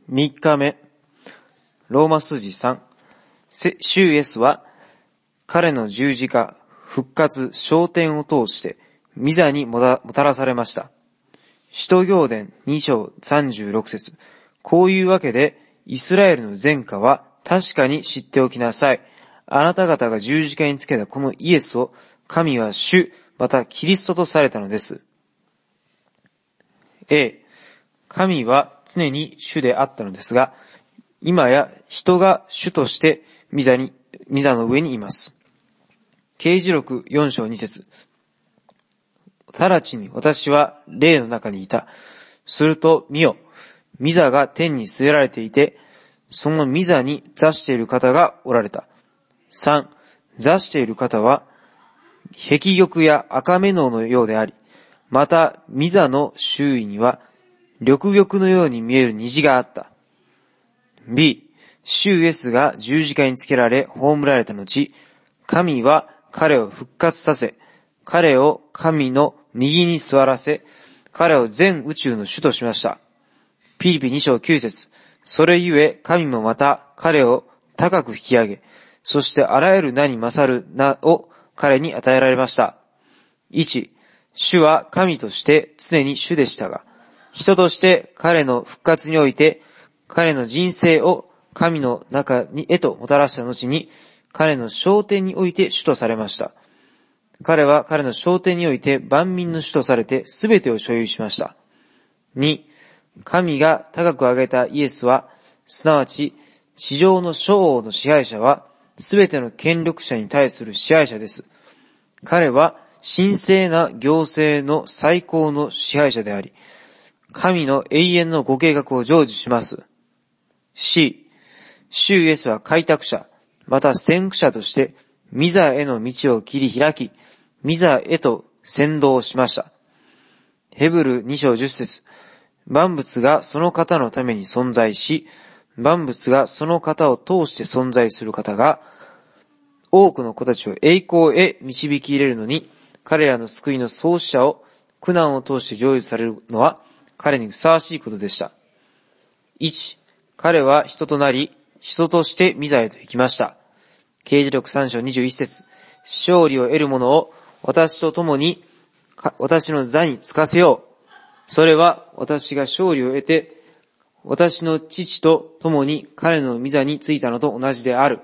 3日目、ローマ数字3、主イエスは彼の十字架、復活、昇天を通して御座にもたらされました。使徒行伝2章36節。こういうわけでイスラエルの前科は確かに知っておきなさい。あなた方が十字架につけたこのイエスを神は主、またキリストとされたのです。A、神は常に主であったのですが、今や人が主として御座の上にいます。啓示録4章2節。直ちに私は霊の中にいた。すると見よ、御座が天に据えられていて、その御座に座している方がおられた。3、座している方は、壁玉や赤目ののようであり、また御座の周囲には、緑玉のように見える虹があった。B、主イエスが十字架につけられ葬られた後、神は彼を復活させ、彼を神の右に座らせ、彼を全宇宙の主としました。ピリピ2章9節。それゆえ神もまた彼を高く引き上げ、そしてあらゆる名に勝る名を彼に与えられました。1、主は神として常に主でしたが、人として彼の復活において、彼の人生を神の中にへともたらした後に、彼の昇天において主とされました。彼は彼の昇天において万民の主とされて全てを所有しました。2、神が高く上げたイエスは、すなわち地上の諸王の支配者は、全ての権力者に対する支配者です。彼は神聖な行政の最高の支配者であり、神の永遠のご計画を成就します。C、主イエスは開拓者、また先駆者として、御座への道を切り開き、御座へと先導しました。ヘブル2章10節。万物がその方のために存在し、万物がその方を通して存在する方が、多くの子たちを栄光へ導き入れるのに、彼らの救いの創始者を苦難を通して成就されるのは、彼にふさわしいことでした。1、彼は人となり、人として御座へと行きました。啓示録3章21節。勝利を得る者を私と共に私の座につかせよう。それは私が勝利を得て、私の父と共に彼の御座についたのと同じである。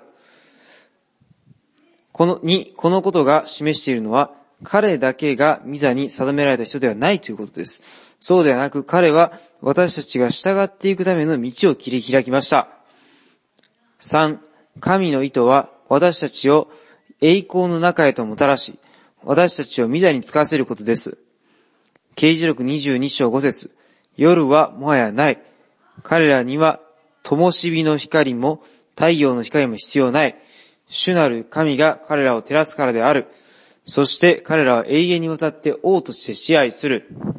このことが示しているのは、彼だけが御座に定められた人ではないということです。そうではなく、彼は私たちが従っていくための道を切り開きました。3、神の意図は私たちを栄光の中へともたらし、私たちを御座につかせることです。啓示録22章5節。夜はもはやない。彼らには灯火の光も太陽の光も必要ない。主なる神が彼らを照らすからである。そして彼らは永遠にわたって王として支配する。